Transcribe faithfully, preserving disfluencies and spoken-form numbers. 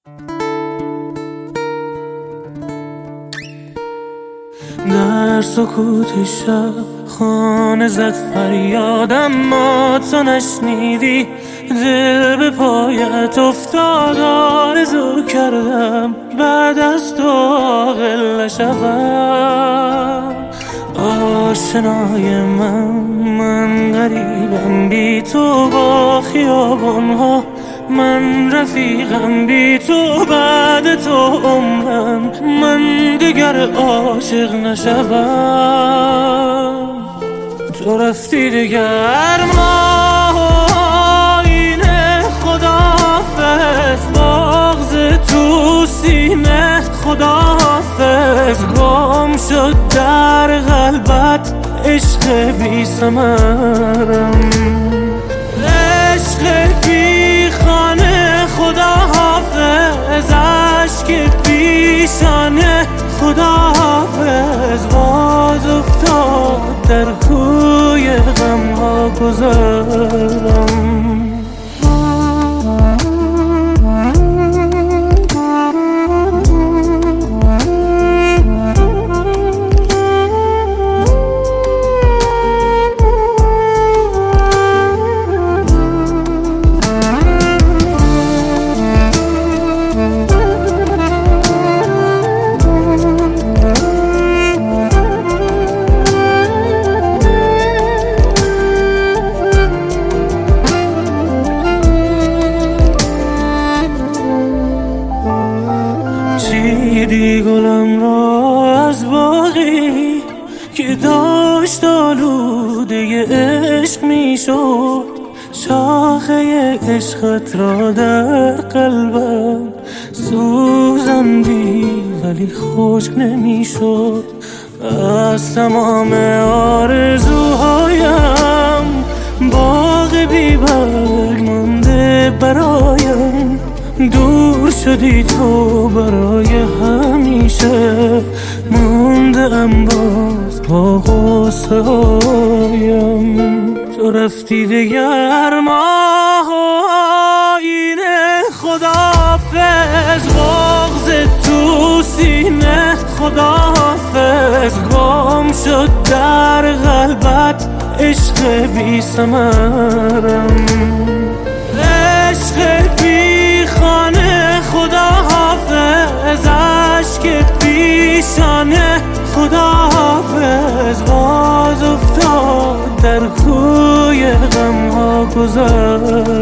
در سکوت شب خانه زد فریادم، ما تو نشنیدی. دل به پایت افتاد، آرزو کردم بعد از تو عاقل نشوم. آشنای من من غریبم بی تو با خیابانها، من رفیقم بی تو بعد تو عمرم، من دیگر عاشق نشوم. تو رفتی دیگر ما اینه خداحافظ، بغض تو سینه خداحافظ، گم شد در قلبت عشق بی ثمرم، عشق بی خانه خداحافظ، عشق پیشانه خداحافظ، باز افتاد در کوی غمها گذرم. چیدی گلم را از باغی که داشت آلوده عشق می شد، شاخه عشقت را در قلبم سوزندی ولی خشک نمی شد. از تمام آرزوهایم باغ بی برگ مانده برایم، دور شدی تو برای همیشه، مونده ام باز با غصه هایم. تو رفتی دیگر ما اینه خداحافظ، بغض تو سینه خداحافظ، گم شد در قلبت عشق بی ثمرم، عشق بی خانه خداحافظ، عشق پیشانه خداحافظ، باز افتاد در کوی غمها گذر.